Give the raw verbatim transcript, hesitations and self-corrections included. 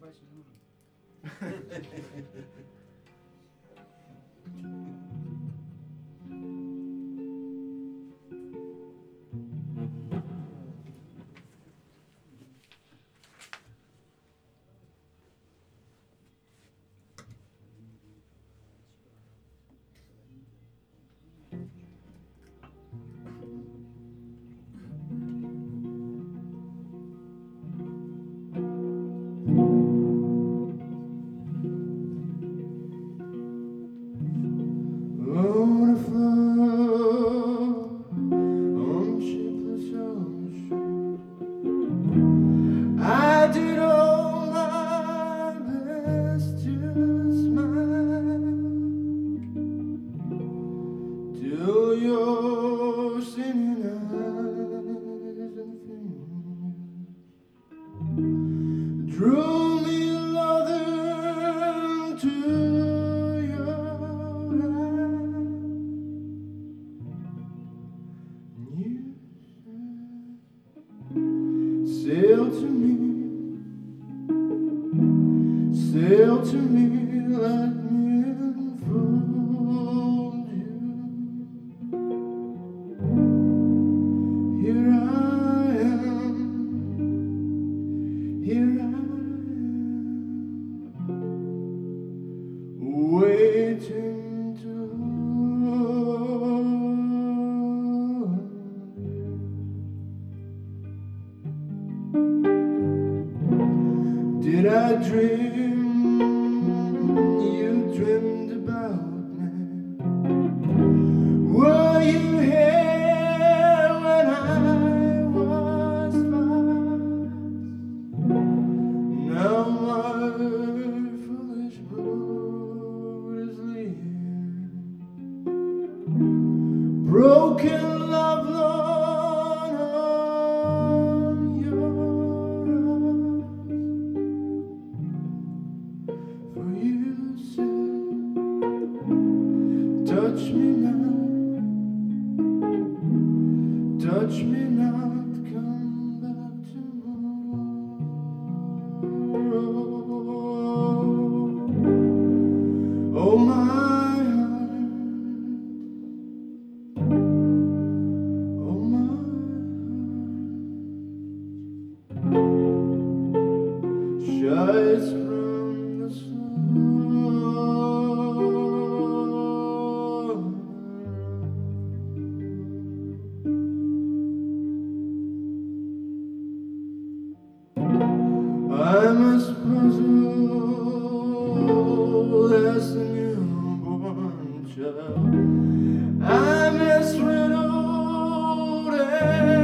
questions wrong. On a floor, on shipless ocean, I did all my best to smile till your singing eyes and fingers drew me loving to your eyes. You said, sail to me, sail to me, let me enfold you. Here I am, here I am, waiting to did I dream you dreamed about me? Were you here when I was fast? Now my foolish mood is leaving, broken love Lord on your eyes. For you said, touch me not, touch me not, come back tomorrow. Oh my heart, oh my heart shies from the sun. I'm as puzzled as a newborn child. I'm as riddled as